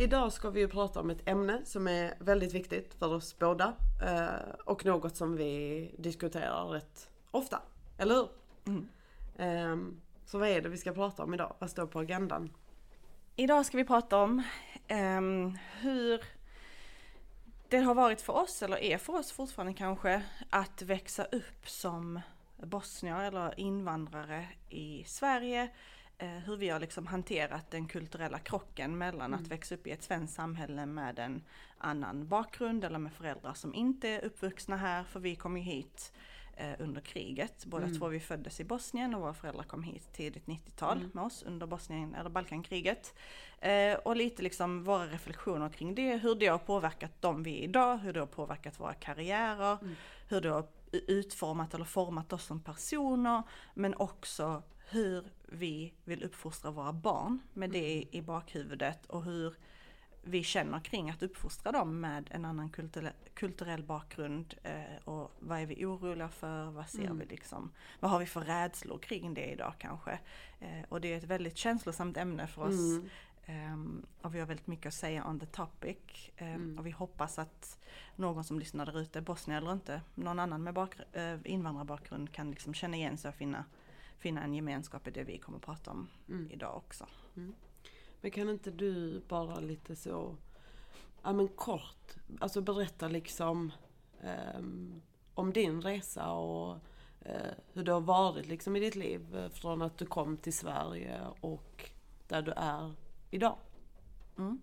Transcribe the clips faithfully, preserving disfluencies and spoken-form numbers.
idag ska vi ju prata om ett ämne som är väldigt viktigt för oss båda. Eh, och något som vi diskuterar rätt ofta, eller hur? Mm. Eh, så vad är det vi ska prata om idag? Vad står på agendan? Idag ska vi prata om um, hur det har varit för oss, eller är för oss fortfarande kanske, att växa upp som bosnier eller invandrare i Sverige. Uh, hur vi har liksom hanterat den kulturella krocken mellan mm. att växa upp i ett svenskt samhälle med en annan bakgrund eller med föräldrar som inte är uppvuxna här, för vi kom ju hit under kriget. Båda mm. två vi föddes i Bosnien och våra föräldrar kom hit tidigt nittiotal mm. med oss under Bosnien eller Balkankriget. Eh, och lite liksom våra reflektioner kring det, hur det har påverkat dem vi är idag, hur det har påverkat våra karriärer, mm. hur det har utformat eller format oss som personer, men också hur vi vill uppfostra våra barn med det i, i bakhuvudet, och hur vi känner kring att uppfostra dem med en annan kulturell, kulturell bakgrund, eh, och vad är vi oroliga för, vad ser mm. vi liksom, vad har vi för rädslor kring det idag kanske. Eh, och det är ett väldigt känslosamt ämne för oss, mm. eh, och vi har väldigt mycket att säga on the topic, eh, mm. och vi hoppas att någon som lyssnar där ute, bosnier eller inte, någon annan med bakgr- eh, invandrarbakgrund kan liksom känna igen sig och finna, finna en gemenskap i det vi kommer att prata om mm. idag också. Mm. Men kan inte du bara lite så, ja men kort, alltså berätta liksom um, om din resa och uh, hur det har varit liksom i ditt liv från att du kom till Sverige och där du är idag? Mm.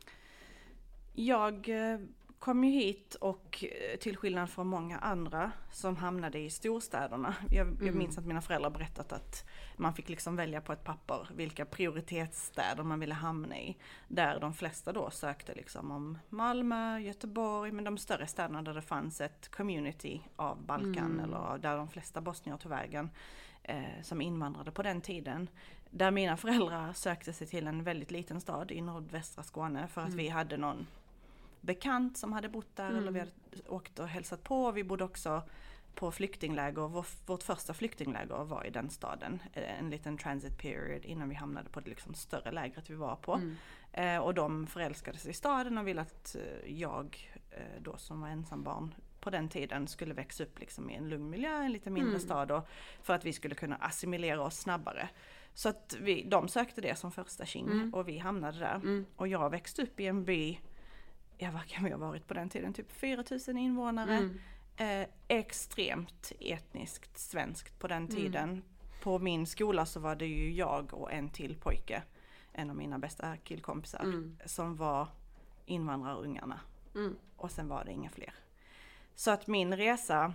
Jag kom ju hit, och till skillnad från många andra som hamnade i storstäderna. Jag, mm. jag minns att mina föräldrar berättat att man fick liksom välja på ett papper vilka prioritetsstäder man ville hamna i. Där de flesta då sökte liksom om Malmö, Göteborg, men de större städerna där det fanns ett community av Balkan, mm. eller där de flesta bosnier tog vägen eh, som invandrade på den tiden. Där mina föräldrar sökte sig till en väldigt liten stad i nordvästra Skåne för att mm. vi hade någon bekant som hade bott där, mm. eller vi hade åkt och hälsat på. Vi bodde också på flyktingläger. Vår, vårt första flyktingläger var i den staden. En liten transit period innan vi hamnade på det liksom större lägret vi var på. Mm. Eh, och de förälskade sig i staden och ville att eh, jag eh, då som var ensam barn på den tiden skulle växa upp liksom i en lugn miljö, en lite mindre mm. stad, och för att vi skulle kunna assimilera oss snabbare. Så att vi, de sökte det som första king mm. och vi hamnade där. Mm. Och jag växte upp i en by, ja, vad kan vi ha varit på den tiden? Typ fyra tusen invånare. Mm. Eh, extremt etniskt svenskt på den tiden. Mm. På min skola så var det ju jag och en till pojke, en av mina bästa killkompisar, mm. som var invandrarungarna. Mm. Och sen var det inga fler. Så att min resa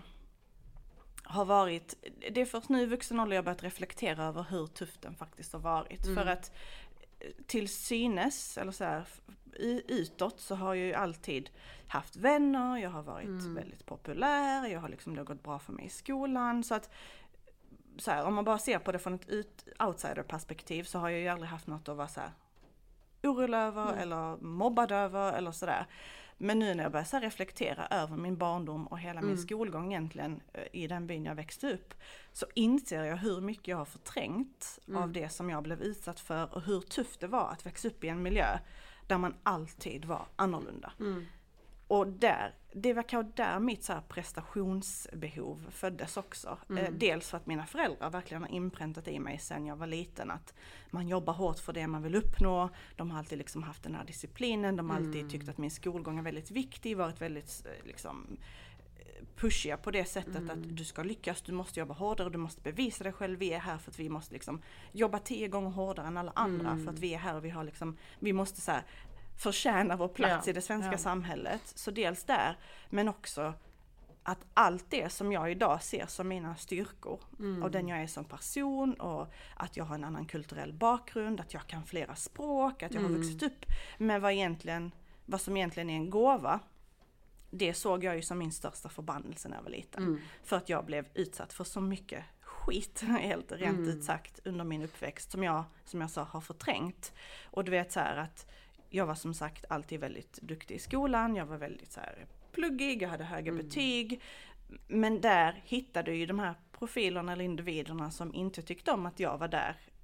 har varit, det är först nu i vuxen ålder jag börjat reflektera över hur tufft den faktiskt har varit. Mm. För att till synes, eller så här, utåt så har jag ju alltid haft vänner, jag har varit mm. väldigt populär, jag har liksom, det har gått bra för mig i skolan, så att så här, om man bara ser på det från ett ut, outsider-perspektiv så har jag ju aldrig haft något att vara så här orolig över mm. eller mobbad över eller sådär. Men nu när jag börjar så här reflektera över min barndom och hela mm. min skolgång egentligen i den byn jag växte upp, så inser jag hur mycket jag har förträngt mm. av det som jag blev utsatt för, och hur tufft det var att växa upp i en miljö där man alltid var annorlunda. Mm. Och där, det var kanske där mitt så här prestationsbehov föddes också. Mm. Eh, dels för att mina föräldrar verkligen har inpräntat i mig sedan jag var liten att man jobbar hårt för det man vill uppnå. De har alltid liksom haft den här disciplinen. De har mm. alltid tyckt att min skolgång är väldigt viktig, varit väldigt liksom pushiga på det sättet mm. att du ska lyckas, du måste jobba hårdare, du måste bevisa dig själv, vi är här för att vi måste liksom jobba tio gånger hårdare än alla andra mm. för att vi är här och vi har liksom, vi måste så här förtjäna vår plats ja, i det svenska ja. samhället. Så dels där, men också att allt det som jag idag ser som mina styrkor mm. och den jag är som person, och att jag har en annan kulturell bakgrund, att jag kan flera språk, att jag mm. har vuxit upp med vad, egentligen, vad som egentligen är en gåva, det såg jag ju som min största förbannelse när jag var liten. Mm. För att jag blev utsatt för så mycket skit, helt rent mm. ut sagt, under min uppväxt som jag, som jag sa, har förträngt. Och du vet så här att jag var som sagt alltid väldigt duktig i skolan. Jag var väldigt så här pluggig, jag hade höga mm. betyg. Men där hittade ju de här profilerna eller individerna som inte tyckte om att jag var där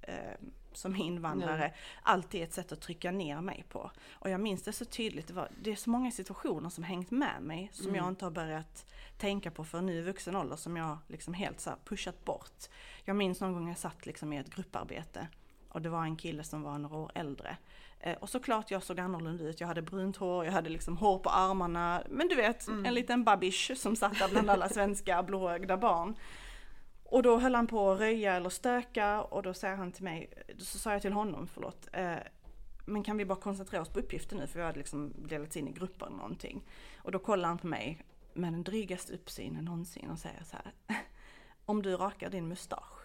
eh, som invandrare, mm. alltid ett sätt att trycka ner mig på. Och jag minns det så tydligt, det, var, det är så många situationer som hängt med mig som mm. jag inte har börjat tänka på för nu i vuxen ålder, som jag liksom helt så här pushat bort. Jag minns någon gång jag satt liksom i ett grupparbete och det var en kille som var några år äldre. Eh, och såklart jag såg annorlunda ut, jag hade brunt hår, jag hade liksom hår på armarna, men du vet, mm. en liten babbish som satt där bland alla svenska blåögda barn. Och då höll han på att röja eller stöka och då säger han till mig, så sa jag till honom, förlåt, eh, men kan vi bara koncentrera oss på uppgiften nu, för vi hade liksom delats in i grupper eller någonting. Och då kollar han på mig med den drygaste uppsynen någonsin och säger så här, om du rakar din mustasch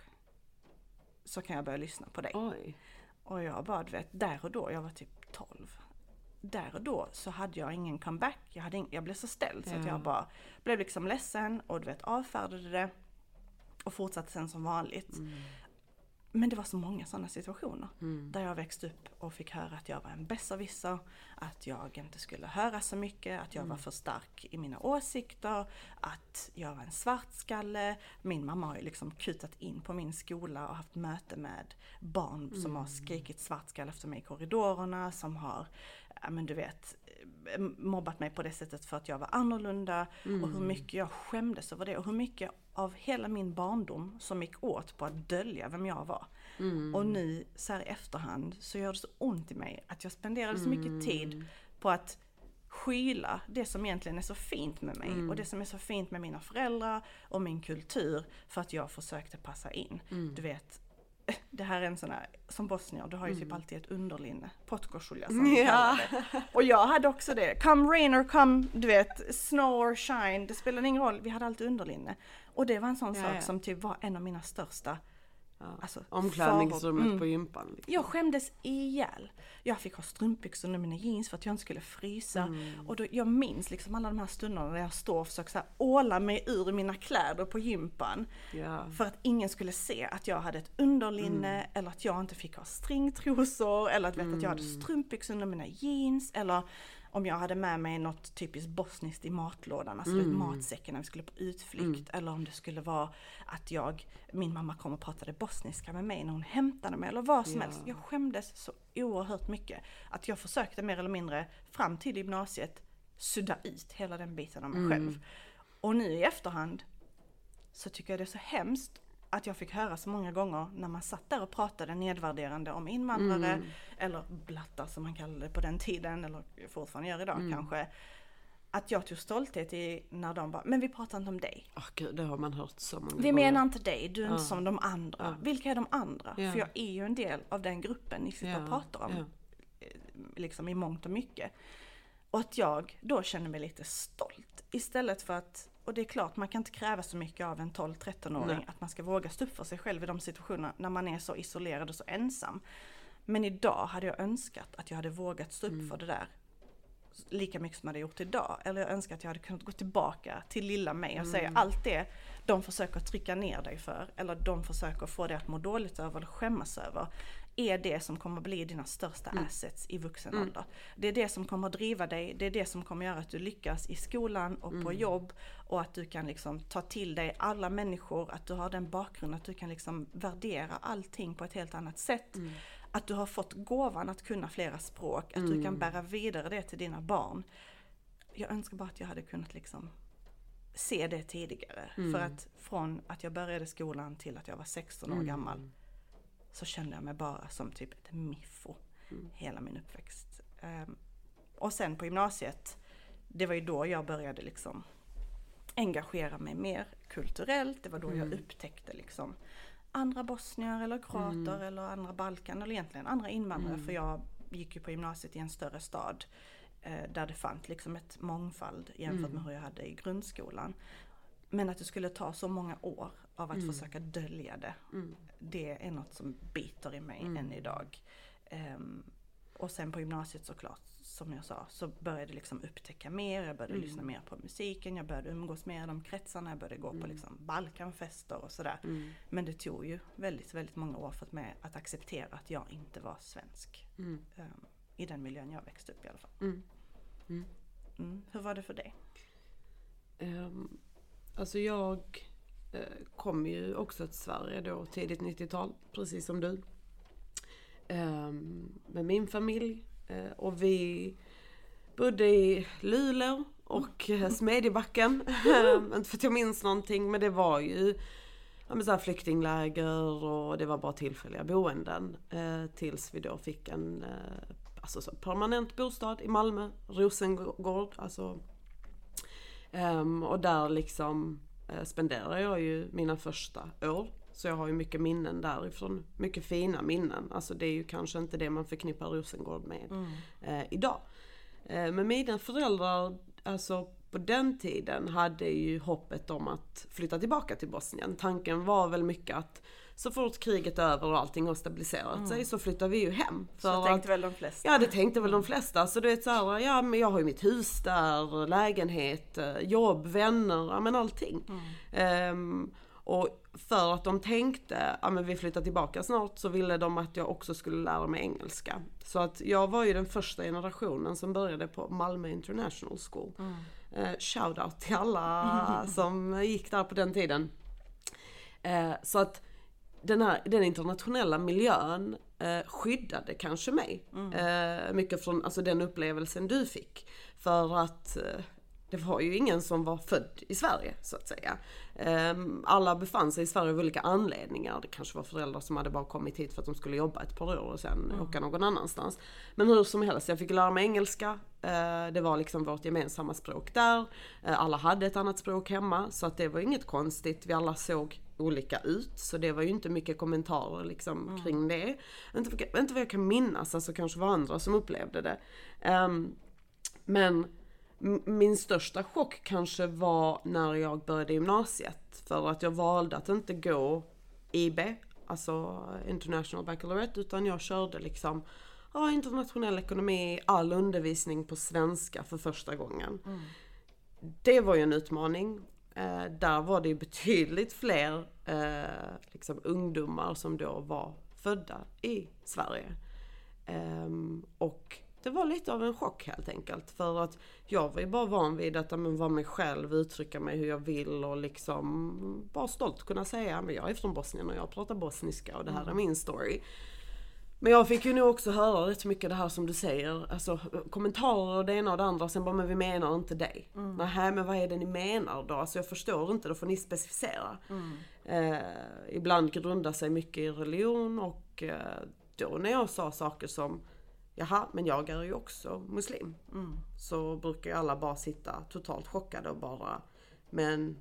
så kan jag börja lyssna på dig. Oj. Och jag bara, du vet, där och då, jag var typ tolv. Där och då så hade jag ingen comeback, jag, hade in, jag blev så ställd så ja. att jag bara blev liksom ledsen och du vet, avfärdade det. Och fortsatte sen som vanligt. Mm. Men det var så många sådana situationer. Mm. Där jag växte upp och fick höra att jag var en besserwisser. Att jag inte skulle höra så mycket. Att jag mm. var för stark i mina åsikter. Att jag var en svartskalle. Min mamma har ju liksom kutat in på min skola och haft möte med barn mm. som har skrikit svartskalle efter mig i korridorerna. Som har, ja men du vet, mobbat mig på det sättet för att jag var annorlunda. Mm. Och hur mycket jag skämdes över det. Och hur mycket av hela min barndom som gick åt på att dölja vem jag var. Mm. Och nu så här i efterhand så gör det så ont i mig att jag spenderade så mycket mm. tid på att skyla det som egentligen är så fint med mig. Mm. Och det som är så fint med mina föräldrar och min kultur, för att jag försökte passa in. Mm. Du vet, det här är en sån här, som bosnier, du har ju mm. typ alltid ett underlinne. Potkošulja som vi kallar det. Och jag hade också det. Come rain or come, du vet, snow or shine. Det spelar ingen roll, vi hade alltid underlinne. Och det var en sån ja, sak ja. som typ var en av mina största ja. alltså, omklädningsrummet mm. på gympan. Liksom. Jag skämdes ihjäl. Jag fick ha strumpbyxor under mina jeans för att jag inte skulle frysa. Mm. Och då, jag minns liksom alla de här stunderna där jag står och försöker så här åla mig ur mina kläder på gympan. Ja. För att ingen skulle se att jag hade ett underlinne mm. eller att jag inte fick ha stringtrosor eller att, vet, mm. att jag hade strumpbyxor under mina jeans eller om jag hade med mig något typiskt bosniskt i matlådan, alltså mm. matsäcken när vi skulle på utflykt. Mm. Eller om det skulle vara att jag, min mamma kom och pratade bosniska med mig när hon hämtade mig. Eller vad som ja. helst. Jag skämdes så oerhört mycket. Att jag försökte mer eller mindre fram till gymnasiet sudda ut hela den biten av mig mm. själv. Och nu i efterhand så tycker jag det är så hemskt att jag fick höra så många gånger när man satt där och pratade nedvärderande om invandrare mm. eller blattar som man kallade det på den tiden eller fortfarande gör idag mm. kanske, att jag tog stolthet i när de bara, men vi pratar inte om dig. Åh oh, gud, det har man hört så många Vi gånger. menar inte dig, du är inte ja. som de andra. Ja. Vilka är de andra? Ja. För jag är ju en del av den gruppen ni sitter ja. och pratar om. Ja. Liksom i mångt och mycket. Och att jag då känner mig lite stolt istället för att, och det är klart, man kan inte kräva så mycket av en tolv-tretton-åring Nej. att man ska våga stå upp för sig själv i de situationerna när man är så isolerad och så ensam. Men idag hade jag önskat att jag hade vågat stå upp mm. för det där lika mycket som jag hade gjort idag. Eller jag önskar att jag hade kunnat gå tillbaka till lilla mig och mm. säga allt det de försöker trycka ner dig för, eller de försöker få dig att må dåligt över eller skämmas över, är det som kommer bli dina största mm. assets i vuxen mm. ålder. Det är det som kommer att driva dig, det är det som kommer göra att du lyckas i skolan och mm. på jobb, och att du kan liksom ta till dig alla människor, att du har den bakgrunden, att du kan liksom värdera allting på ett helt annat sätt. Mm. Att du har fått gåvan att kunna flera språk, att mm. du kan bära vidare det till dina barn. Jag önskar bara att jag hade kunnat liksom se det tidigare. Mm. För att från att jag började skolan till att jag var sexton år mm. gammal så kände jag mig bara som typ ett miffo mm. hela min uppväxt. Um, och sen på gymnasiet, det var ju då jag började liksom engagera mig mer kulturellt. Det var då mm. jag upptäckte liksom andra bosnier eller kroater mm. eller andra Balkan eller egentligen andra invandrare. Mm. För jag gick ju på gymnasiet i en större stad eh, där det fanns liksom ett mångfald jämfört mm. med hur jag hade i grundskolan. Men att det skulle ta så många år av att mm. försöka dölja det. Mm. Det är något som biter i mig mm. än idag. Um, och sen på gymnasiet såklart, som jag sa, så började jag liksom upptäcka mer. Jag började mm. lyssna mer på musiken. Jag började umgås mer i de kretsarna. Jag började gå mm. på liksom Balkanfester och sådär. Mm. Men det tog ju väldigt, väldigt många år för mig att acceptera att jag inte var svensk. Mm. Um, I den miljön jag växte upp i alla fall. Mm. Mm. Mm. Hur var det för dig? Um, alltså jag eh, kom ju också till Sverige då tidigt nittiotal, precis som du. um, med min familj. Uh, och vi bodde i Luleå och uh, Smedjebacken. um, inte för att jag minns någonting, men det var ju ja, men så här flyktingläger och det var bara tillfälliga boenden. Uh, tills vi då fick en uh, alltså så permanent bostad i Malmö, Rosengård. Alltså, um, och där liksom uh, spenderade jag ju mina första år. Så jag har ju mycket minnen därifrån. Mycket fina minnen. Alltså det är ju kanske inte det man förknippar Rosengård med mm. eh, idag. Eh, men mina föräldrar, alltså på den tiden hade ju hoppet om att flytta tillbaka till Bosnien. Tanken var väl mycket att så fort kriget är över och allting har stabiliserat mm. sig så flyttar vi ju hem. För så tänkte att, väl de flesta. Ja, det tänkte väl de flesta. Så det är så här, ja men jag har ju mitt hus där, lägenhet, jobb, vänner, ja men allting. Mm. Um, och för att de tänkte, ja men vi flyttar tillbaka snart, så ville de att jag också skulle lära mig engelska. Så att jag var ju den första generationen som började på Malmö International School. Mm. Eh, shout out till alla som gick där på den tiden. Eh, så att den här den internationella miljön eh, skyddade kanske mig. Mm. Eh, mycket från alltså, den upplevelsen du fick. För att eh, det var ju ingen som var född i Sverige så att säga. Alla befann sig i Sverige av olika anledningar. Det kanske var föräldrar som hade bara kommit hit för att de skulle jobba ett par år och sen mm. åka någon annanstans. Men hur som helst, jag fick lära mig engelska. Det var liksom vårt gemensamma språk där. Alla hade ett annat språk hemma, så att det var inget konstigt. Vi alla såg olika ut, så det var ju inte mycket kommentarer liksom mm. kring det. Inte, inte vad jag kan minnas, alltså kanske var andra som upplevde det. Men min största chock kanske var när jag började gymnasiet, för att jag valde att inte gå I B, alltså International Baccalaureate, utan jag körde liksom ja, internationell ekonomi, all undervisning på svenska för första gången. Mm. Det var ju en utmaning. Eh, där var det betydligt fler eh, liksom ungdomar som då var födda i Sverige. Eh, och det var lite av en chock helt enkelt, för att jag var ju bara van vid att men, vara mig själv, uttrycka mig hur jag vill och liksom bara stolt kunna säga men jag är från Bosnien och jag pratar bosniska och det här mm. är min story. Men jag fick ju nog också höra rätt mycket det här som du säger, alltså kommentarer och det ena och det andra, och sen bara men vi menar inte dig. Mm. Nej, men vad är det ni menar då? Alltså jag förstår inte, då får ni specificera. Mm. Eh, ibland grundar sig mycket i religion, och eh, då när jag sa saker som jaha, men jag är ju också muslim. Mm. Så brukar ju alla bara sitta totalt chockade och bara, men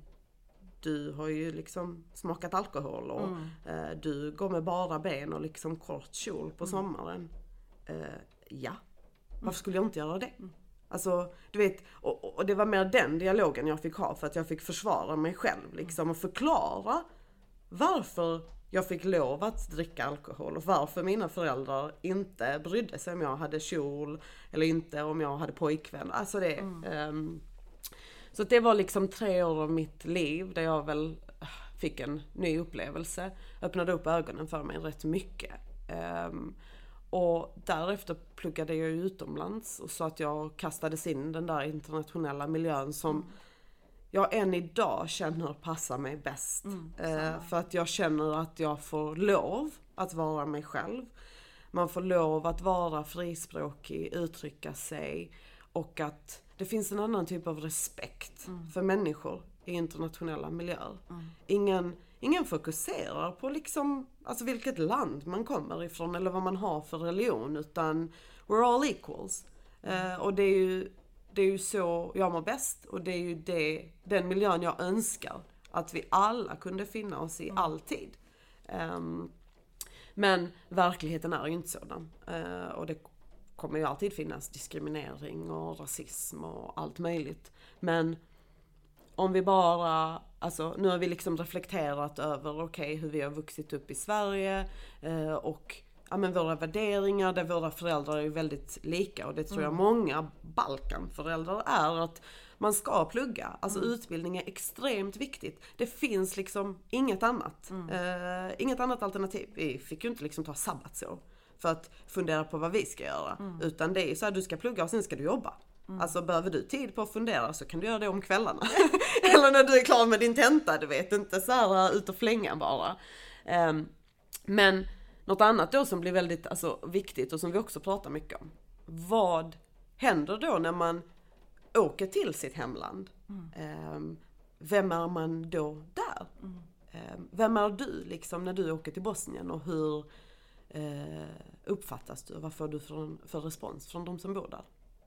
du har ju liksom smakat alkohol och mm. eh, du går med bara ben och liksom kort kjol på mm. sommaren. Eh, ja, varför skulle jag inte göra det? Mm. Alltså, du vet, och, och det var mer den dialogen jag fick ha, för att jag fick försvara mig själv liksom, och förklara varför jag fick lov att dricka alkohol och varför mina föräldrar inte brydde sig om jag hade kjol eller inte, om jag hade pojkvän. Alltså det. Mm. Um, så det var liksom tre år av mitt liv där jag väl fick en ny upplevelse. Öppnade upp ögonen för mig rätt mycket. Um, och därefter pluggade jag utomlands, och så att jag kastades in den där internationella miljön som mm. jag än idag känner passar mig bäst. Mm, eh, för att jag känner att jag får lov att vara mig själv. Man får lov att vara frispråkig, uttrycka sig, och att det finns en annan typ av respekt mm. för människor i internationella miljöer. Mm. Ingen, ingen fokuserar på liksom, alltså vilket land man kommer ifrån eller vad man har för religion, utan we're all equals. Mm. Eh, och det är ju Det är ju så jag mår bäst, och det är ju det, den miljön jag önskar att vi alla kunde finna oss i alltid. Um, men verkligheten är ju inte sådan. Uh, och det kommer ju alltid finnas diskriminering och rasism och allt möjligt. Men om vi bara, alltså nu har vi liksom reflekterat över okej, okay, hur vi har vuxit upp i Sverige uh, och ja, men våra värderingar, där våra föräldrar är väldigt lika, och det tror jag många Balkanföräldrar är, att man ska plugga. Alltså mm. utbildning är extremt viktigt. Det finns liksom inget annat. Mm. Uh, inget annat alternativ. Vi fick ju inte liksom ta sabbatsår för att fundera på vad vi ska göra. Mm. Utan det är så här, du ska plugga och sen ska du jobba. Mm. Alltså behöver du tid på att fundera så kan du göra det om kvällarna. Eller när du är klar med din tenta, du vet. Inte så här ut och flänga bara. Um, men något annat då som blir väldigt alltså, viktigt och som vi också pratar mycket om. Vad händer då när man åker till sitt hemland? Mm. Eh, vem är man då där? Mm. Eh, vem är du liksom när du åker till Bosnien och hur eh, uppfattas du? Vad får du för, för respons från de som bor där?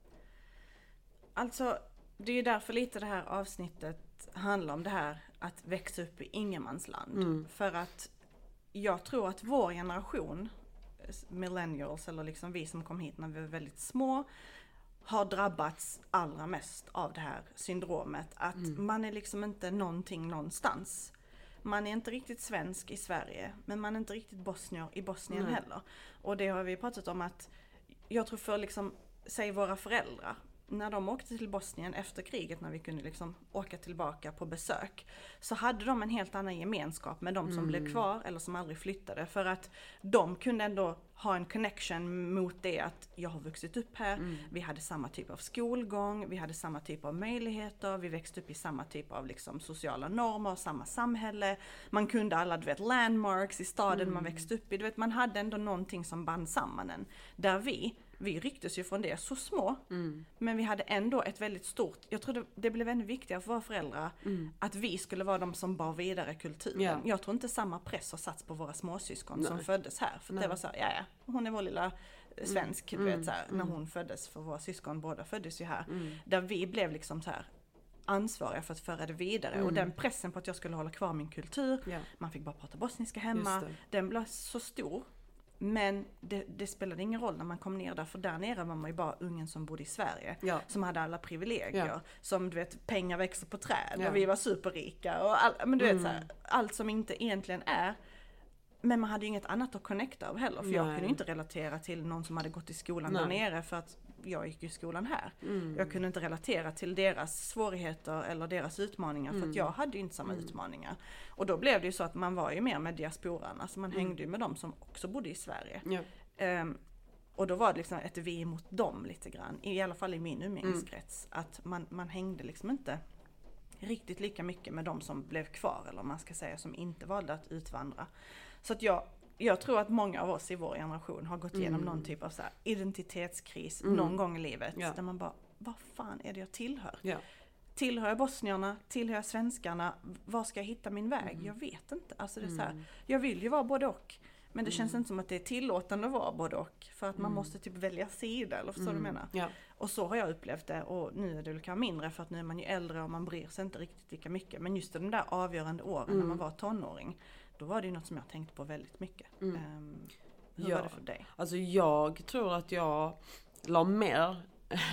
Alltså, det är ju därför lite det här avsnittet handlar om det här att växa upp i ingenmansland. Mm. För att jag tror att vår generation, millennials eller liksom vi som kom hit när vi var väldigt små, har drabbats allra mest av det här syndromet. Att mm. man är liksom inte någonting någonstans. Man är inte riktigt svensk i Sverige, men man är inte riktigt bosnier i Bosnien mm. heller. Och det har vi pratat om att jag tror för liksom, säg våra föräldrar, när de åkte till Bosnien efter kriget, när vi kunde liksom åka tillbaka på besök, så hade de en helt annan gemenskap med de som mm. blev kvar eller som aldrig flyttade. För att de kunde ändå ha en connection mot det att jag har vuxit upp här, mm. vi hade samma typ av skolgång, vi hade samma typ av möjligheter, vi växte upp i samma typ av liksom sociala normer, samma samhälle. Man kunde alla, du vet, landmarks i staden mm. man växte upp i. Du vet, man hade ändå någonting som band samman en. Där vi Vi rycktes ju från det så små, mm. men vi hade ändå ett väldigt stort, jag tror det, det blev ännu viktigare för våra föräldrar mm. att vi skulle vara de som bar vidare kulturen. Yeah. Jag tror inte samma press har satts på våra småsyskon Nej. som föddes här. För Nej. det var så här, ja ja, hon är vår lilla svensk, mm. du vet så här, mm. när hon föddes, för våra syskon båda föddes ju här. Mm. Där vi blev liksom så här ansvariga för att föra det vidare. Mm. Och den pressen på att jag skulle hålla kvar min kultur, yeah. man fick bara prata bosniska hemma, den blev så stor. Men det, det spelade ingen roll när man kom ner där, för där nere var man ju bara ungen som bodde i Sverige. Ja. Som hade alla privilegier. Ja. Som du vet, pengar växer på träd ja. och vi var superrika. Och all, men du mm. vet så här, allt som inte egentligen är. Men man hade ju inget annat att connecta av heller. För Nej. jag kunde inte relatera till någon som hade gått i skolan Nej. där nere, för att jag gick i skolan här. Mm. Jag kunde inte relatera till deras svårigheter eller deras utmaningar, mm. för att jag hade ju inte samma mm. utmaningar. Och då blev det ju så att man var ju mer med diasporan. Alltså man mm. hängde ju med dem som också bodde i Sverige. Ja. Um, och då var det liksom ett vi mot dem lite grann. I alla fall i min umgängeskrets. Mm. Att man, man hängde liksom inte riktigt lika mycket med dem som blev kvar, eller man ska säga som inte valde att utvandra. Så att jag, jag tror att många av oss i vår generation har gått igenom mm. någon typ av så här identitetskris mm. någon gång i livet. Ja. Där man bara, vad fan är det jag tillhör? Ja. Tillhör jag bosnierna? Tillhör jag svenskarna? Var ska jag hitta min väg? Mm. Jag vet inte. Alltså det är så här, jag vill ju vara både och. Men det mm. känns inte som att det är tillåtande att vara både och. För att man mm. måste typ välja sida, eller förstår mm. du menar? Ja. Och så har jag upplevt det. Och nu är det väl kanske mindre, för att nu är man ju äldre och man bryr sig inte riktigt lika mycket. Men just de där avgörande åren mm. när man var tonåring, då var det ju något som jag tänkte på väldigt mycket. Mm. Um, hur ja. var det för dig? Alltså jag tror att jag la mer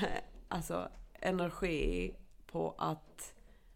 alltså, energi på att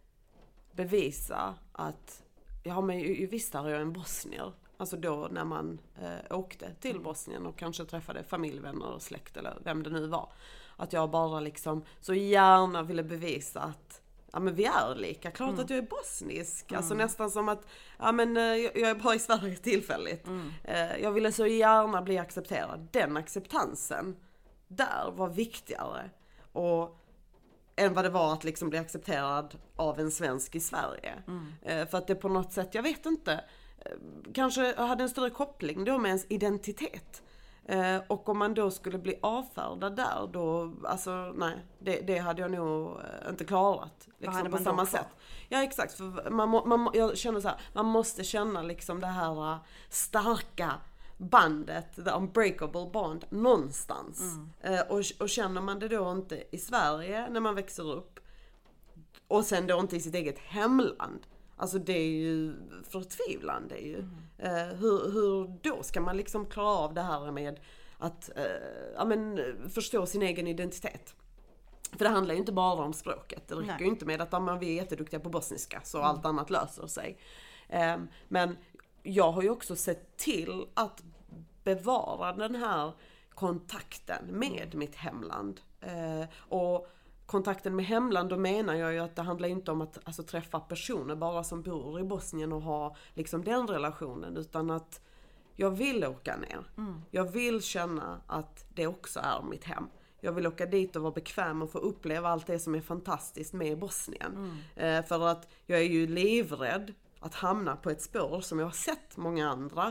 bevisa att jag har mig ju visst är jag en bosnier. Alltså då när man eh, åkte till mm. Bosnien och kanske träffade familjevänner och släkt eller vem det nu var. Att jag bara liksom så gärna ville bevisa att ja men vi är lika. Klart mm. att jag är bosnisk. Mm. Alltså nästan som att ja men jag är bara i Sverige tillfälligt. Mm. Eh, jag ville så gärna bli accepterad. Den acceptansen där var viktigare. Och än vad det var att liksom bli accepterad av en svensk i Sverige. Mm. Eh, för att det på något sätt, jag vet inte, kanske hade en större koppling då med ens identitet. Eh, och om man då skulle bli avfärdad där, då, alltså nej, det, det hade jag nog inte klarat. Liksom, på samma sätt. Ja exakt, för man, man, jag känner så här, man måste känna liksom det här starka bandet, the unbreakable bond, någonstans. Mm. Eh, och, och känner man det då inte i Sverige när man växer upp, och sen då inte i sitt eget hemland, alltså det är ju förtvivlande ju. Mm. Eh, hur, hur då ska man liksom klara av det här med att eh, ja, men, förstå sin egen identitet? För det handlar ju inte bara om språket. Det räcker ju inte med att ja, vi är jätteduktiga på bosniska så mm. allt annat löser sig. Eh, men jag har ju också sett till att bevara den här kontakten med mm. mitt hemland. Eh, och kontakten med hemland, då menar jag ju att det handlar inte om att alltså, träffa personer bara som bor i Bosnien och ha liksom den relationen, utan att jag vill åka ner. Mm. Jag vill känna att det också är mitt hem. Jag vill åka dit och vara bekväm och få uppleva allt det som är fantastiskt med Bosnien. Mm. Eh, för att jag är ju livrädd att hamna på ett spår som jag har sett många andra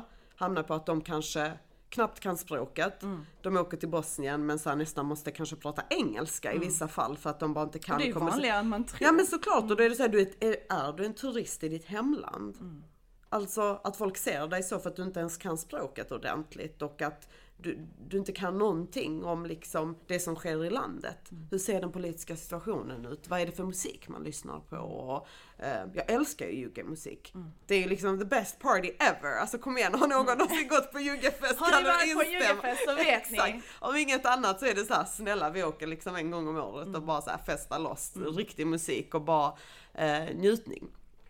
hamnar på att de kanske knappt kan språket. Mm. De åker till Bosnien men sen nästan måste kanske prata engelska mm. i vissa fall för att de bara inte kan. Och det är komma vanligare än man tror. Ja men såklart, och då är det så här, du är, är, är du en turist i ditt hemland? Mm. Alltså att folk ser dig så för att du inte ens kan språket ordentligt och att du, du inte kan någonting om liksom det som sker i landet. Mm. Hur ser den politiska situationen ut? Vad är det för musik man lyssnar på? Och, eh, jag älskar ju juggemusik. Mm. Det är ju liksom the best party ever. Alltså kom igen, har någon någonsin mm. gått på juggefest? Har ni varit på juggefest så vet ni. Om inget annat så är det så här, snälla vi åker liksom en gång om året mm. och bara så här festa loss. Mm. Riktig musik och bara eh, njutning.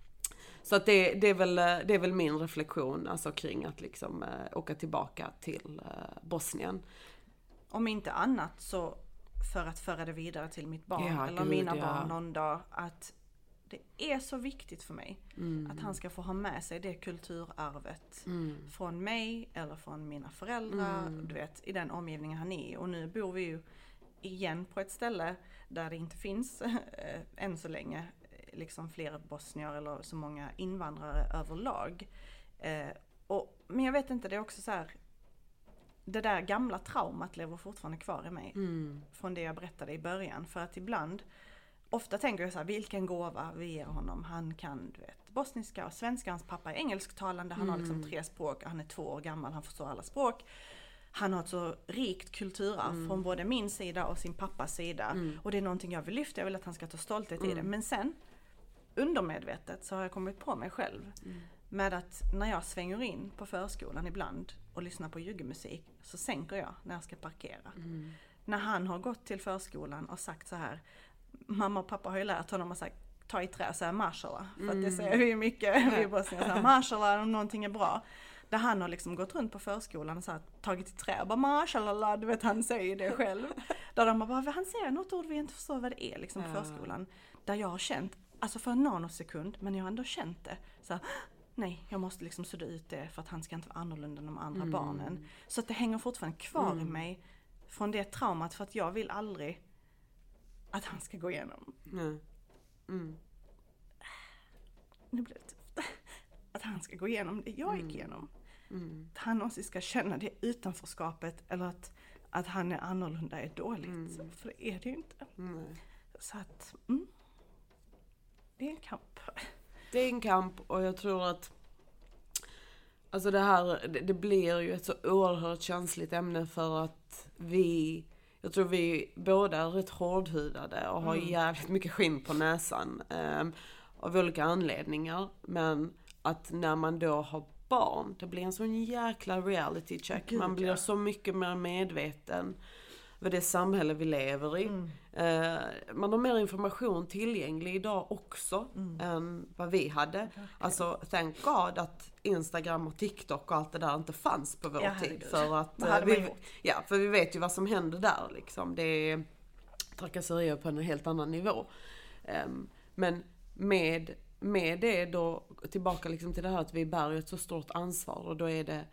Så att det, det, är väl, det är väl min reflektion alltså kring att liksom, äh, åka tillbaka till äh, Bosnien. Om inte annat så för att föra det vidare till mitt barn ja, eller gud, mina ja. barn någon dag. Att det är så viktigt för mig mm. att han ska få ha med sig det kulturarvet mm. från mig eller från mina föräldrar. Mm. Du vet, i den omgivningen han är. Och nu bor vi ju igen på ett ställe där det inte finns äh, än så länge liksom fler bosnier eller så många invandrare överlag. Eh, och, men jag vet inte, det är också så här, det där gamla traumat lever fortfarande kvar i mig. Mm. Från det jag berättade i början. För att ibland, ofta tänker jag så här, vilken gåva vi ger honom. Han kan, du vet, bosniska och svenska. Hans pappa är engelsktalande. Han mm. har liksom tre språk. Han är två år gammal. Han förstår alla språk. Han har ett så rikt kulturarv mm. från både min sida och sin pappas sida. Mm. Och det är någonting jag vill lyfta. Jag vill att han ska ta stolthet mm. i det. Men sen undermedvetet så har jag kommit på mig själv mm. med att när jag svänger in på förskolan ibland och lyssnar på juggemusik så sänker jag när jag ska parkera. Mm. När han har gått till förskolan och sagt så här, mamma och pappa har ju lärt honom att säga, ta i trä och säga mashallah. För mm. att det säger vi mycket, vi bosnier säger mashallah om någonting är bra. Där han har liksom gått runt på förskolan och så här, tagit i trä och bara mashallah, du vet han säger det själv. Där de bara, han säger något ord vi inte förstår vad det är liksom på ja. förskolan. Där jag har känt, alltså för en nanosekund, men jag har ändå känt det. Så här, nej, jag måste liksom sudda ut det för att han ska inte vara annorlunda än de andra mm. barnen. Så att det hänger fortfarande kvar mm. i mig från det traumat för att jag vill aldrig att han ska gå igenom. Mm. Mm. Nu blir det tufft. Att han ska gå igenom det jag gick igenom. Mm. Att han också ska känna det utanförskapet eller att, att han är annorlunda är dåligt. Mm. För det är det ju inte. Mm. Så att... Mm. Det är en kamp. Det är en kamp och jag tror att alltså det här, det, det blir ju ett så oerhört känsligt ämne för att vi, jag tror vi båda är rätt hårdhudade och har mm. jävligt mycket skinn på näsan eh, av olika anledningar. Men att när man då har barn, det blir en sån jäkla reality check. Gud, man blir ja. så mycket mer medveten vad det samhälle vi lever i. Mm. Eh, man har mer information tillgänglig idag också mm. än vad vi hade. Okay. Alltså, thank God att Instagram och TikTok och allt det där inte fanns på vår ja, tid. För att, eh, vi, ja, för vi vet ju vad som hände där. Liksom. Det är trakasserier på en helt annan nivå. Eh, men med, med det då, tillbaka liksom till det här att vi bär ett så stort ansvar. Och då är det,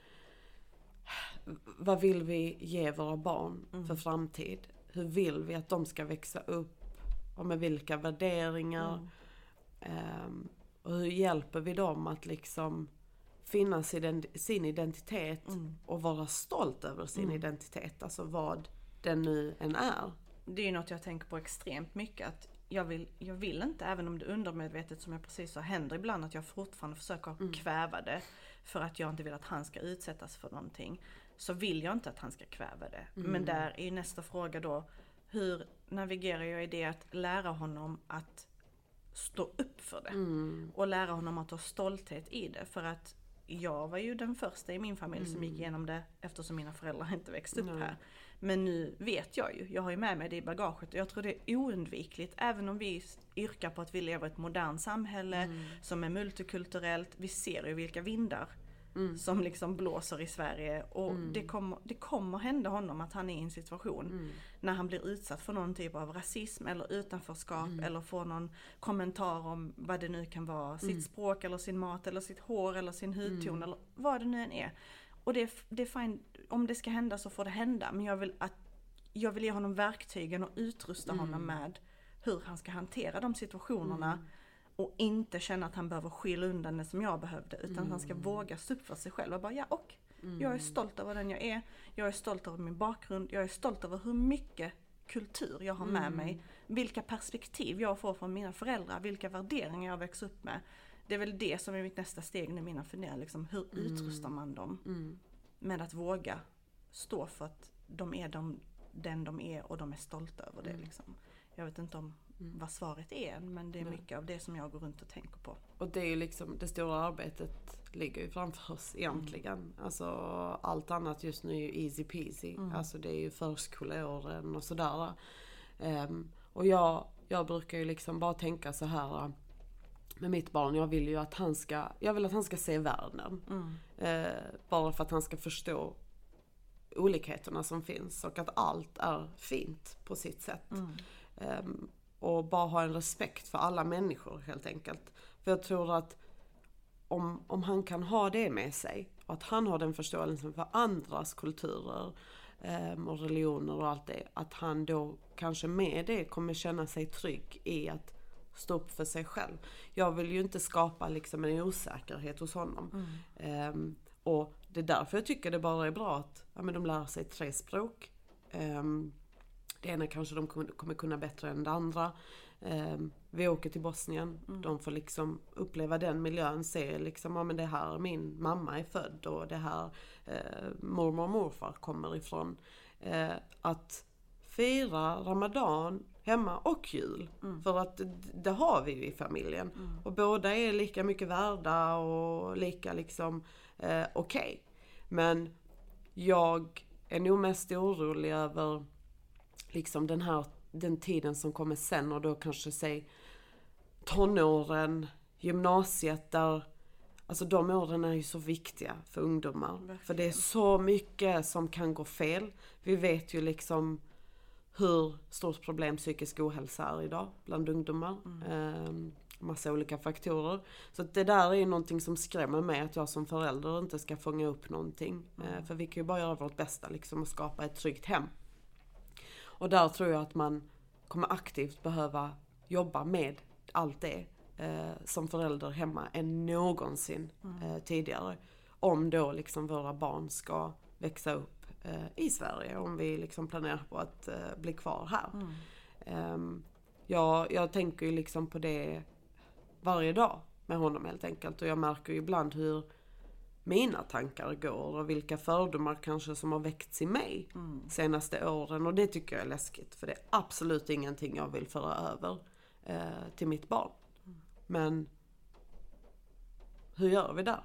vad vill vi ge våra barn mm. för framtid? Hur vill vi att de ska växa upp? Och med vilka värderingar? Mm. Um, och hur hjälper vi dem att liksom finna sin, sin identitet mm. och vara stolt över sin mm. identitet? Alltså vad den nu än är. Det är ju något jag tänker på extremt mycket. Att jag vill, jag vill inte, även om det undermedvetet som jag precis sa händer ibland, att jag fortfarande försöker mm. kväva det. För att jag inte vill att han ska utsättas för någonting. Så vill jag inte att han ska kväva det. Mm. Men där är ju nästa fråga då. Hur navigerar jag i det att lära honom att stå upp för det? Mm. Och lära honom att ha stolthet i det. För att jag var ju den första i min familj mm. som gick igenom det. Eftersom mina föräldrar inte växte upp mm. här. Men nu vet jag ju. Jag har ju med mig det i bagaget. Och jag tror det är oundvikligt. Även om vi yrkar på att vi lever i ett modernt samhälle. Mm. Som är multikulturellt. Vi ser ju vilka vindar. Mm. Som liksom blåser i Sverige. Och mm. det, kommer, det kommer hända honom att han är i en situation. Mm. När han blir utsatt för någon typ av rasism. Eller utanförskap. Mm. Eller får någon kommentar om vad det nu kan vara. Sitt mm. språk eller sin mat. Eller sitt hår eller sin hudton. Mm. Eller vad det nu än är. Och det är, det är fine. Om det ska hända så får det hända. Men jag vill, att, jag vill ge honom verktygen och utrusta mm. honom med hur han ska hantera de situationerna. Mm. Och inte känna att han behöver skylla undan det som jag behövde. Utan mm. han ska våga stå upp för sig själv. Och bara, ja och. Mm. Jag är stolt över den jag är. Jag är stolt över min bakgrund. Jag är stolt över hur mycket kultur jag har med mm. mig. Vilka perspektiv jag får från mina föräldrar. Vilka värderingar jag växer upp med. Det är väl det som är mitt nästa steg nu, mina funderingar. Liksom, hur mm. utrustar man dem mm. med att våga stå för att de är de, den de är och de är stolta över det. Mm. Liksom. Jag vet inte om mm. vad svaret är, men det är mycket av det som jag går runt och tänker på. Och det är ju liksom, det stora arbetet ligger ju framför oss egentligen. Mm. Alltså allt annat just nu är ju easy peasy. Mm. Alltså det är ju förskoleåren och sådär. Um, och jag, jag brukar ju liksom bara tänka så här med mitt barn. Jag vill ju att han ska, jag vill att han ska se världen. Mm. Uh, bara för att han ska förstå olikheterna som finns och att allt är fint på sitt sätt. Mm. Um, och bara ha en respekt för alla människor helt enkelt. För jag tror att om, om han kan ha det med sig och att han har den förståelsen för andras kulturer um, och religioner och allt det, att han då kanske med det kommer känna sig trygg i att stå upp för sig själv. Jag vill ju inte skapa liksom en osäkerhet hos honom. Mm. Um, och det är därför jag tycker det bara är bra att ja, men de lär sig tre språk. Um, det ena kanske de kommer, kommer kunna bättre än det andra. Um, vi åker till Bosnien. Mm. De får liksom uppleva den miljön. Se liksom, ja men det här min mamma är född. Och det här uh, mormor och morfar kommer ifrån. Uh, att fira Ramadan hemma och jul. Mm. För att det, det har vi ju i familjen. Mm. Och båda är lika mycket värda och lika liksom uh, okej. Okay. Men jag är nog mest orolig över liksom den här den tiden som kommer sen och då kanske säg tonåren, gymnasiet där alltså de åren är ju så viktiga för ungdomar. Verkligen. För det är så mycket som kan gå fel. Vi vet ju liksom hur stort problem psykisk ohälsa är idag bland ungdomar. Mm. Ehm, massa olika faktorer. Så det där är ju någonting som skrämmer mig att jag som förälder inte ska fånga upp någonting. Mm. Ehm, för vi kan ju bara göra vårt bästa liksom och skapa ett tryggt hem. Och där tror jag att man kommer aktivt behöva jobba med allt det eh, som förälder hemma än någonsin mm. eh, tidigare. Om då liksom våra barn ska växa upp eh, i Sverige. Om vi liksom planerar på att eh, bli kvar här. Mm. Eh, jag, jag tänker ju liksom på det varje dag med honom helt enkelt. Och jag märker ju ibland hur mina tankar går och vilka fördomar kanske som har väckts i mig mm. senaste åren. Och det tycker jag är läskigt. För det är absolut ingenting jag vill föra över eh, till mitt barn. Mm. Men hur gör vi där?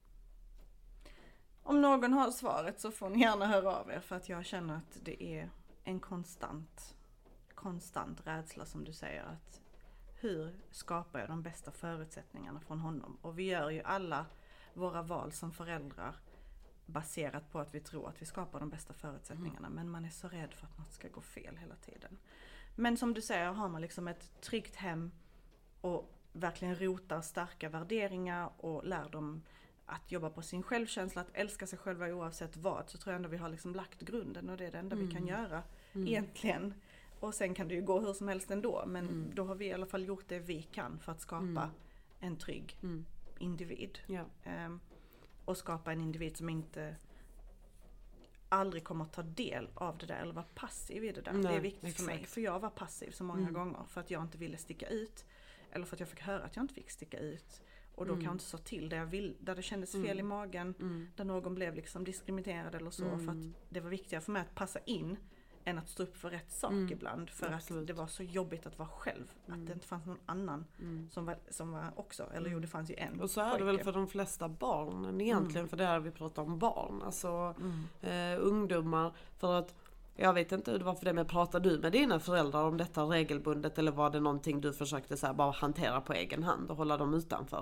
Om någon har svaret så får ni gärna höra av er. För att jag känner att det är en konstant, konstant rädsla som du säger. Att hur skapar jag de bästa förutsättningarna från honom? Och vi gör ju alla våra val som föräldrar baserat på att vi tror att vi skapar de bästa förutsättningarna. Mm. Men man är så rädd för att något ska gå fel hela tiden. Men som du säger, har man liksom ett tryggt hem och verkligen rotar starka värderingar och lär dem att jobba på sin självkänsla, att älska sig själva oavsett vad, så tror jag ändå vi har liksom lagt grunden och det är det enda mm. vi kan göra mm. egentligen. Och sen kan det ju gå hur som helst ändå, men mm. då har vi i alla fall gjort det vi kan för att skapa mm. en trygg mm. individ. Ja. Um, och skapa en individ som inte aldrig kommer att ta del av det där eller vara passiv i det där. Nej, det är viktigt exakt. För mig. För jag var passiv så många mm. gånger för att jag inte ville sticka ut. Eller för att jag fick höra att jag inte fick sticka ut. Och då mm. kan jag inte sa till där, jag vill, där det kändes fel mm. i magen. Mm. Där någon blev liksom diskriminerad eller så. Mm. För att det var viktigare för mig att passa in än att stå upp för rätt sak mm. ibland. För Absolut. Att det var så jobbigt att vara själm. Mm. Att det inte fanns någon annan mm. som, var, som var också. Eller mm. jo, det fanns ju en Och så är pojke. Det väl för de flesta barnen egentligen. Mm. För det är vi pratar om barn. Alltså mm. eh, ungdomar. För att jag vet inte hur det var för det, men pratar du med dina föräldrar om detta regelbundet? Eller var det någonting du försökte så här, bara hantera på egen hand och hålla dem utanför?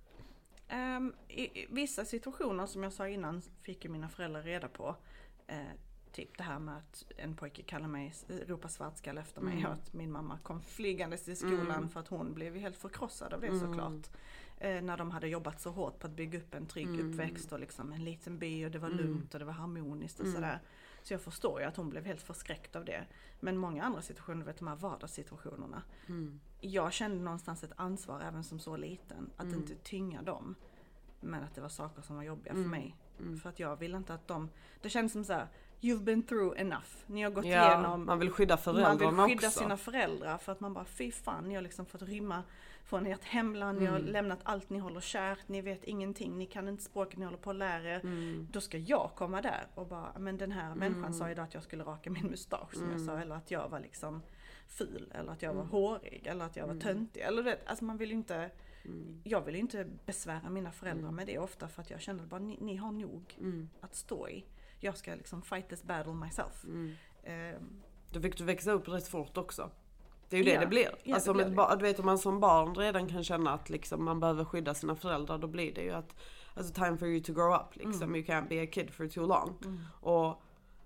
Um, i, I vissa situationer som jag sa innan fick ju mina föräldrar reda på. Eh, Typ det här med att en pojke kallar mig, ropar svartskalle efter mig. Mm. Och att min mamma kom flygandes till skolan mm. för att hon blev helt förkrossad av det mm. såklart. Eh, när de hade jobbat så hårt på att bygga upp en trygg mm. uppväxt och liksom en liten by och det var mm. lugnt och det var harmoniskt och mm. sådär. Så jag förstår ju att hon blev helt förskräckt av det. Men många andra situationer, vet de här vardagssituationerna. Mm. Jag kände någonstans ett ansvar även som så liten. Att mm. inte tynga dem. Men att det var saker som var jobbiga mm. för mig. Mm. För att jag vill inte att de, det känns som så här, you've been through enough. Ni har gått ja, igenom. Man vill skydda föräldrarna också. Man vill skydda också. sina föräldrar för att man bara, fy fan, ni har liksom fått rymma från ert hemland, mm. ni har lämnat allt ni håller kärt, ni vet ingenting, ni kan inte språket ni håller på att lära er. Mm. Då ska jag komma där och bara, men den här människan mm. sa idag att jag skulle raka min mustasch som mm. jag sa, eller att jag var liksom ful, eller att jag var mm. hårig, eller att jag var mm. töntig. Eller vet, alltså man vill ju inte, mm. jag vill ju inte besvära mina föräldrar mm. med det ofta, för att jag känner bara, ni, ni har nog mm. att stå i. Jag ska liksom fight this battle myself. Mm. Um, Då fick du växa upp rätt fort också. Det är ju det ja, det blir. Ja, alltså, det om, blir ett, du vet, om man som barn redan kan känna att liksom, man behöver skydda sina föräldrar, då blir det ju att alltså, time for you to grow up. Liksom. Mm. You can't be a kid for too long. Mm. Och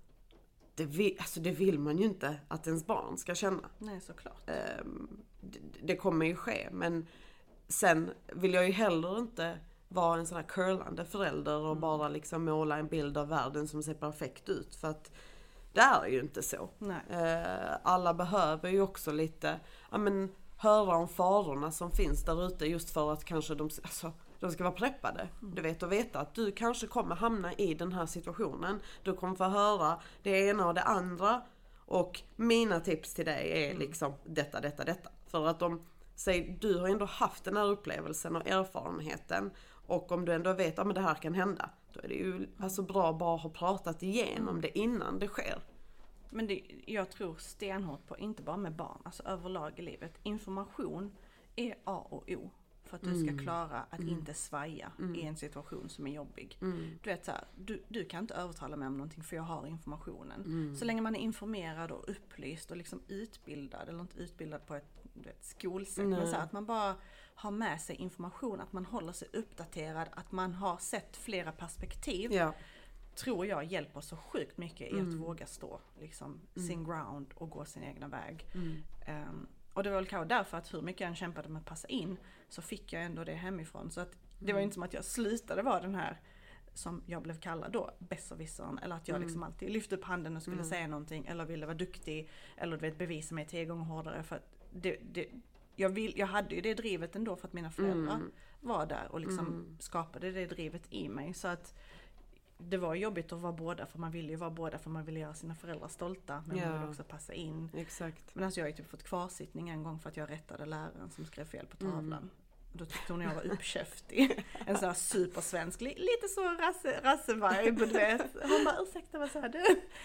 det vill, alltså, det vill man ju inte att ens barn ska känna. Nej, såklart. Um, det, det kommer ju ske. Men sen vill jag ju heller inte vara en sån här curlande förälder och mm. bara liksom måla en bild av världen som ser perfekt ut. För att det är ju inte så. Eh, alla behöver ju också lite ja, men, höra om farorna som finns där ute, just för att kanske de, alltså, de ska vara preppade. Mm. Du vet, och veta att du kanske kommer hamna i den här situationen. Du kommer få höra det ena och det andra. Och mina tips till dig är mm. liksom detta, detta, detta. För att de säger, du har ändå haft den här upplevelsen och erfarenheten. Och om du ändå vet att ja, men det här kan hända, då är det ju alltså bra bara att ha pratat igenom mm. det innan det sker. Men det, jag tror stenhårt på, inte bara med barn, alltså överlag i livet. Information är A och O för att mm. du ska klara att mm. inte svaja mm. i en situation som är jobbig. Mm. Du vet så här, du, du kan inte övertala mig om någonting för jag har informationen. Mm. Så länge man är informerad och upplyst och liksom utbildad, eller inte utbildad på ett vet, skolsätt, mm. men så här, att man bara har med sig information, att man håller sig uppdaterad, att man har sett flera perspektiv. Ja. Tror jag hjälper så sjukt mycket i mm. att våga stå liksom, mm. sin ground och gå sin egna väg. Mm. Um, och det var väl kanske därför att hur mycket jag än kämpade med att passa in, så fick jag ändå det hemifrån. Så att det mm. var inte som att jag slutade vara den här, som jag blev kallad då, besserwissern. Eller att jag mm. liksom alltid lyfte upp handen och skulle mm. säga någonting, eller ville vara duktig, eller du vet, bevisa mig tio gånger hårdare. För att det, det, jag, vill, jag hade ju det drivet ändå för att mina föräldrar mm. var där och liksom mm. skapade det drivet i mig. Så att det var jobbigt att vara båda, för man ville ju vara båda, för man ville göra sina föräldrar stolta, men yeah. man ville också passa in. Exakt. Men alltså jag har ju typ fått kvarsittning en gång för att jag rättade läraren som skrev fel på tavlan. Mm. Då tyckte hon jag var uppkäftig. En sån här supersvensk, lite så rasse, rasse-vibe, du vet. Hon bara, ursäkta, vad sa du?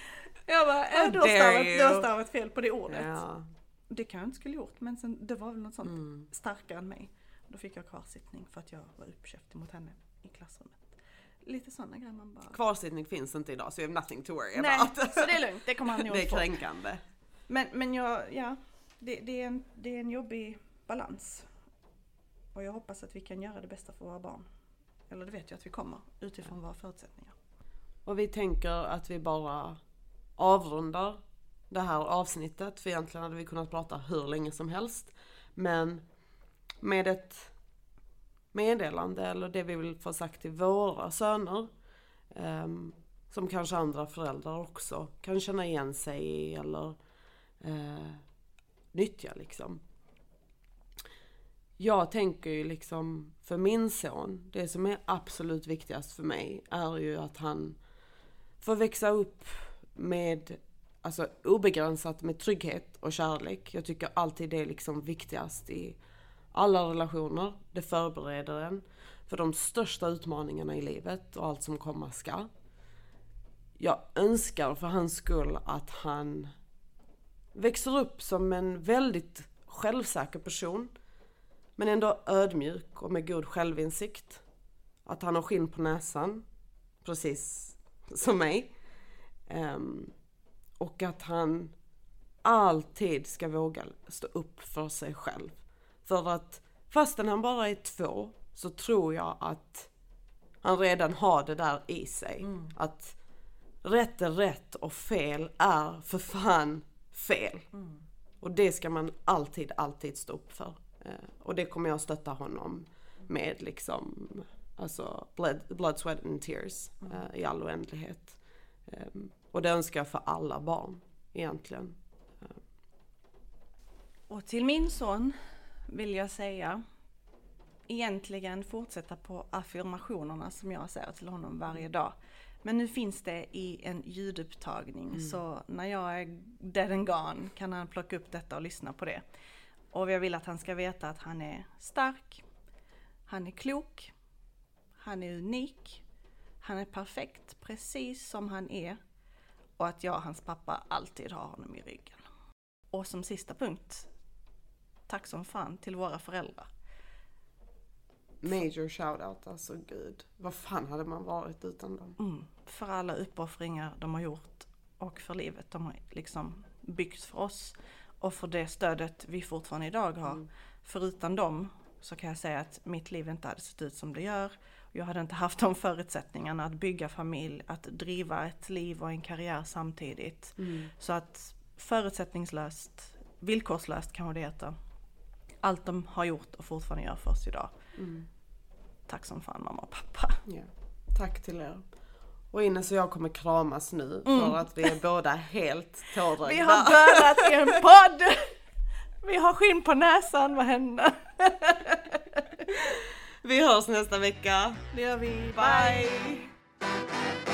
Jag bara, äh, du har stavat, du har stavat fel på det ordet. Yeah. Det kan jag inte skulle gjort, men sen, det var väl något sånt mm. starkare än mig. Då fick jag kvarsittning för att jag var uppkäftig mot henne i klassrummet. Lite sådana grejer man bara... Kvarsittning finns inte idag, så you have nothing to worry Nej, about. Så det är lugnt, det kommer han nog Det är kränkande. Men, men jag, ja, det, det, är en, det är en jobbig balans. Och jag hoppas att vi kan göra det bästa för våra barn. Eller det vet jag att vi kommer, utifrån våra förutsättningar. Och vi tänker att vi bara avrundar det här avsnittet. För egentligen hade vi kunnat prata hur länge som helst. Men med ett meddelande, eller det vi vill få sagt till våra söner, um, som kanske andra föräldrar också kan känna igen sig i eller uh, nyttja liksom. Jag tänker ju liksom för min son, det som är absolut viktigast för mig är ju att han får växa upp med alltså obegränsat med trygghet och kärlek. Jag tycker alltid det är liksom viktigast i alla relationer. Det förbereder en för de största utmaningarna i livet och allt som komma ska. Jag önskar för hans skull att han växer upp som en väldigt självsäker person, men ändå ödmjuk och med god självinsikt. Att han har skinn på näsan, precis som mig. Um, och att han alltid ska våga stå upp för sig själv. För att fastän han bara är två, så tror jag att han redan har det där i sig. Mm. Att rätt är rätt och fel är för fan fel. Mm. Och det ska man alltid, alltid stå upp för. Eh, och det kommer jag stötta honom med liksom, alltså blood, blood sweat and tears mm. eh, i all oändlighet. Eh, och det önskar jag för alla barn egentligen. Och till min son vill jag säga egentligen fortsätta på affirmationerna som jag säger till honom varje dag. Men nu finns det i en ljudupptagning, mm. så när jag är dead and gone kan han plocka upp detta och lyssna på det. Och jag vill att han ska veta att han är stark, han är klok, han är unik, han är perfekt precis som han är, och att jag, hans pappa, alltid har honom i ryggen. Och som sista punkt, tack som fan till våra föräldrar. Major shoutout, alltså gud. Vad fan hade man varit utan dem? Mm, för alla uppoffringar de har gjort och för livet de har liksom byggt för oss. Och för det stödet vi fortfarande idag har. Mm. Förutom dem så kan jag säga att mitt liv inte hade sett ut som det gör. Jag hade inte haft de förutsättningarna att bygga familj, att driva ett liv och en karriär samtidigt. Mm. Så att förutsättningslöst, villkorslöst kan det heta. Allt de har gjort och fortfarande gör för oss idag. Mm. Tack som fan mamma och pappa. Ja. Tack till er. Och Ines och jag kommer kramas nu mm. för att vi är båda helt tårögda. Vi har börjat i en podd. Vi har skinn på näsan, vad händer? Vi hörs nästa vecka. Det gör vi. Bye. Bye.